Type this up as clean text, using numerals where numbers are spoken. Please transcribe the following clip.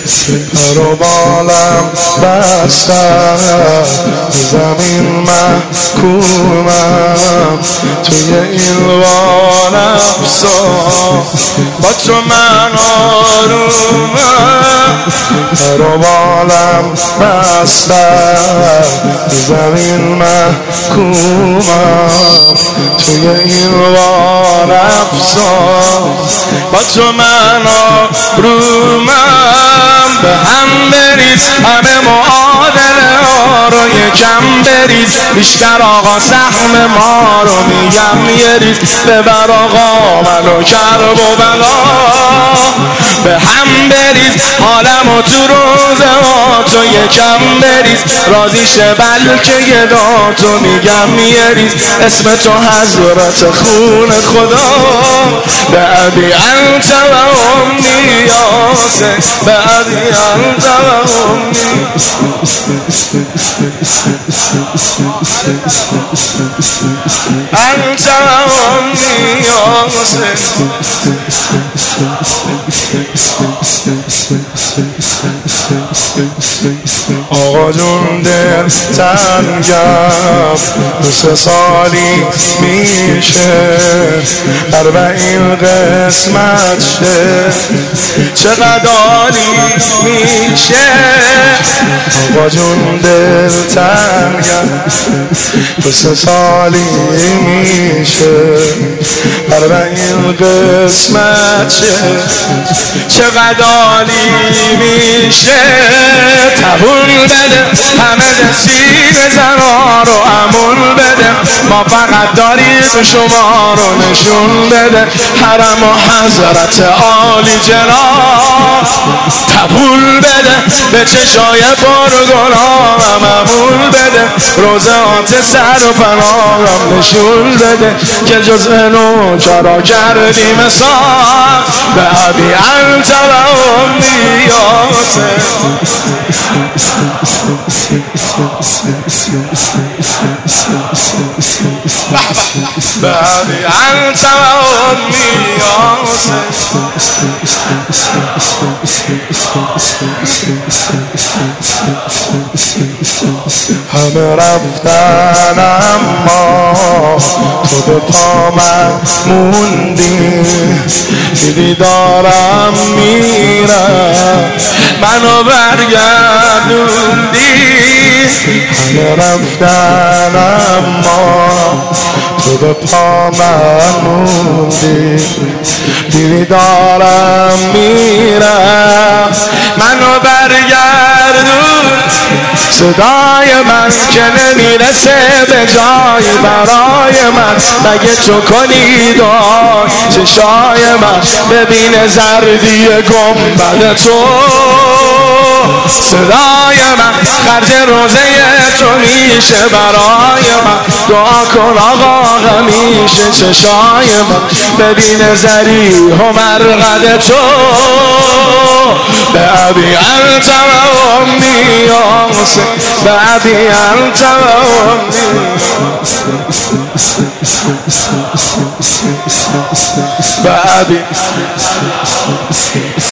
پر و بالم بستم زمین محکومم توی این وانفسا با تو من آرومم پر و بالم بستم زمین محکومم توی این وانفسا با تو من آرومم به هم بریز همه معادله ها رو یکم بریز بیشتر آقا سهم ما رو میگم یه ریز ببر آقا منو کرب و بلا به هم بریز حالمو تو روزه ها تو یکم بریز راضی شه بلکه یه داتو میگم یه ریز اسم تو حضرت خون خدا به ابی انت و امی یاسه به ابی انت و امی انت و امی یاسه آقا جون دل تنگم 2 سالی میشه 40 قسمت شه چقدر عالی میشه آقا جون دل تنگم 2 سالی میشه 40 قسمت شه چقدر عالی میشه تبون بده همه سینه زنا رو امون بده ما فقط داریم شما رو نشون بده حرم و حضرت عالی جناب تبون بده به چشای پرگناهم امون بده روزات سر و پناهم نشون بده که جزء نوکرا کردی مثال به ابی انت و امی یاسه به ابی انت و امی یاسه همه رفتن اما تو به پا من موندی دیدی دارم میرم منو برگردوندی همه رفتن اما تو به پا من موندی دیدی دارم میرم منو برگردون صدای من که نمیرسه به جایی برای من مگه تو کنی دعای چشای من ببین زردی گنبد تو صدای من خرج روزه تو میشه برای من دعا کن آقا همیشه چشای من ببین زریح و مرقد تو به ابی انت و امی یاسه به ابی انت و امی به ابی